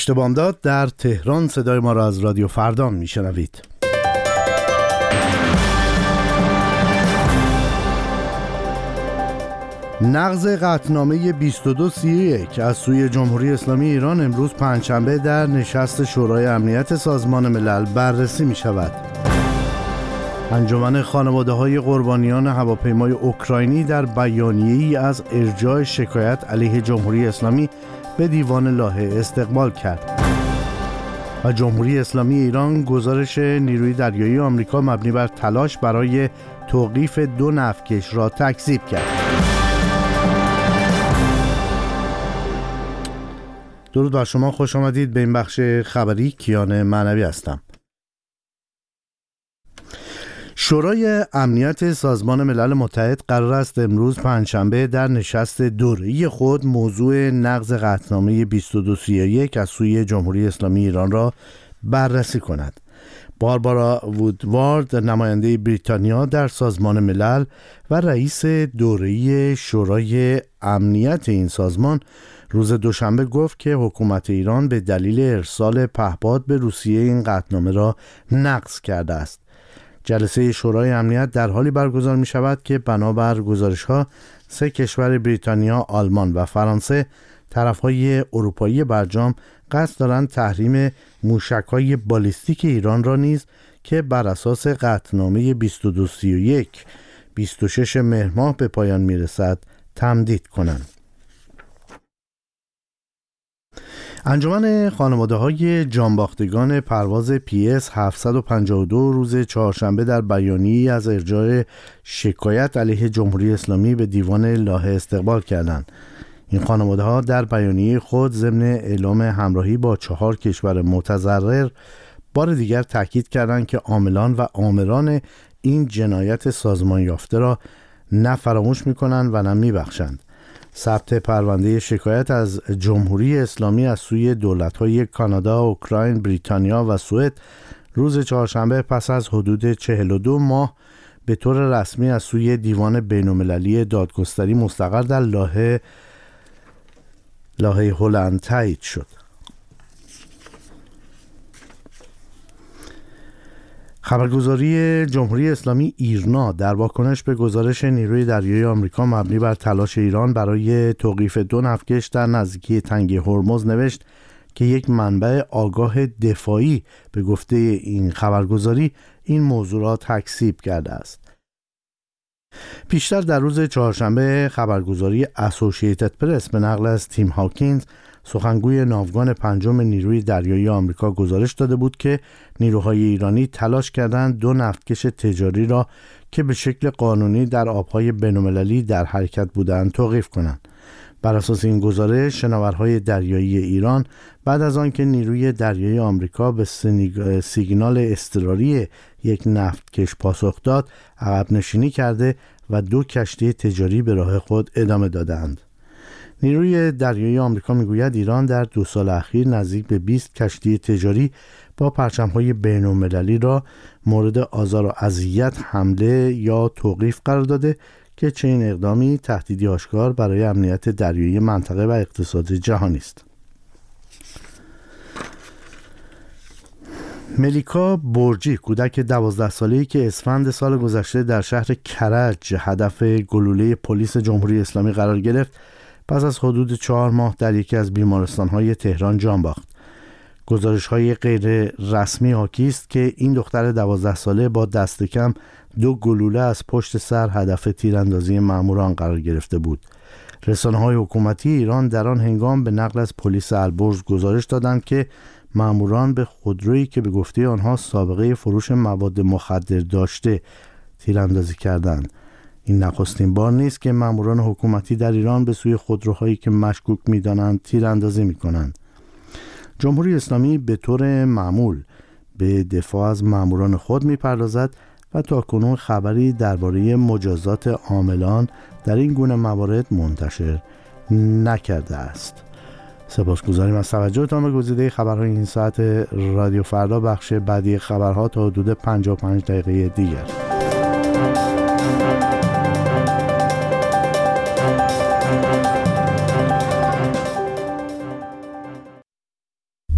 بامداد در تهران. صدای ما را از رادیو فردا میشنوید. نقض قطعنامه 2231 از سوی جمهوری اسلامی ایران امروز پنجشنبه در نشست شورای امنیت سازمان ملل بررسی می شود. انجمن خانواده‌های قربانیان هواپیمای اوکراینی در بیانیه‌ای از ارجاع شکایت علیه جمهوری اسلامی به دیوان لاهه استقبال کرد. و جمهوری اسلامی ایران گزارش نیروی دریایی آمریکا مبنی بر تلاش برای توقیف 2 نفتکش را تکذیب کرد. درود بر شما، خوش آمدید به این بخش خبری. کیان معنوی هستم. شورای امنیت سازمان ملل متحد قرار است امروز پنجشنبه در نشست دوره‌ای خود موضوع نقض قطعنامه 2231 از سوی جمهوری اسلامی ایران را بررسی کند. باربارا وودوارد، نماینده بریتانیا در سازمان ملل و رئیس دوره‌ای شورای امنیت این سازمان، روز دوشنبه گفت که حکومت ایران به دلیل ارسال پهپاد به روسیه این قطعنامه را نقض کرده است. جلسه شورای امنیت در حالی برگزار می شود که بنابر گزارش ها 3 کشور بریتانیا، آلمان و فرانسه، طرفهای اروپایی برجام قصد دارند تحریم موشک‌های بالیستیک ایران را نیز که بر اساس قطعنامه 2231 26 مهر ماه به پایان می رسد تمدید کنند. انجمن خانواده‌های جانباختگان پرواز PS 752 روز چهارشنبه در بیانیه‌ای از ارجاع شکایت علیه جمهوری اسلامی به دیوان لاهه استقبال کردند. این خانواده‌ها در بیانیه خود ضمن اعلام همراهی با 4 کشور متضرر بار دیگر تاکید کردند که عاملان و آمران این جنایت سازمان یافته را نه فراموش می‌کنند و نه می‌بخشند. ثبت پرونده شکایت از جمهوری اسلامی از سوی دولت‌های کانادا، اوکراین، بریتانیا و سوئد روز چهارشنبه پس از حدود 42 ماه به طور رسمی از سوی دیوان بین‌المللی دادگستری مستقر در لاهه هلند تایید شد. خبرگزاری جمهوری اسلامی ایرنا در واکنش به گزارش نیروی دریایی آمریکا مبنی بر تلاش ایران برای توقیف 2 نفتکش در نزدیکی تنگه هرمز نوشت که یک منبع آگاه دفاعی به گفته این خبرگزاری این موضوع را تکذیب کرده است. پیشتر در روز چهارشنبه خبرگزاری اسوسییتد پرس به نقل از تیم هاکینز، سخنگوی ناوگان 5 نیروی دریایی آمریکا، گزارش داده بود که نیروهای ایرانی تلاش کردند 2 نفتکش تجاری را که به شکل قانونی در آبهای بین‌المللی در حرکت بودند توقیف کنند. بر اساس این گزارش، شناورهای دریایی ایران بعد از آنکه نیروی دریایی آمریکا به سیگنال اضطراری یک نفتکش پاسخ داد، عقب نشینی کرده و 2 کشتی تجاری به راه خود ادامه دادند. نیروی دریایی آمریکا میگوید ایران در 2 سال اخیر نزدیک به 20 کشتی تجاری با پرچم‌های بین‌المللی را مورد آزار و اذیت، حمله یا توقیف قرار داده که چنین اقدامی تهدیدی آشکار برای امنیت دریایی منطقه و اقتصاد جهانی است. ملیکا برجی، کودک 12 ساله‌ای که اسفند سال گذشته در شهر کرج هدف گلوله پلیس جمهوری اسلامی قرار گرفت، پس از حدود 4 ماه در یکی از بیمارستان‌های تهران جان باخت. گزارش‌های غیر رسمی حاکی است که این دختر 12 ساله با دست کم 2 گلوله از پشت سر هدف تیراندازی ماموران قرار گرفته بود. رسانه‌های حکومتی ایران در آن هنگام به نقل از پلیس البرز گزارش دادند که ماموران به خودرویی که به گفته آنها سابقه فروش مواد مخدر داشته تیراندازی کردند. این نخستین بار نیست که ماموران حکومتی در ایران به سوی خودروهایی که مشکوک می‌دانند تیراندازی می‌کنند. جمهوری اسلامی به طور معمول به دفاع از ماموران خود می‌پردازد و تاکنون خبری درباره مجازات عاملان در این گونه موارد منتشر نکرده است. سپاسگزاریم از توجهتان به گزیده خبرهای این ساعت رادیو فردا. بخش بعدی خبرها تا حدود 55 دقیقه دیگر.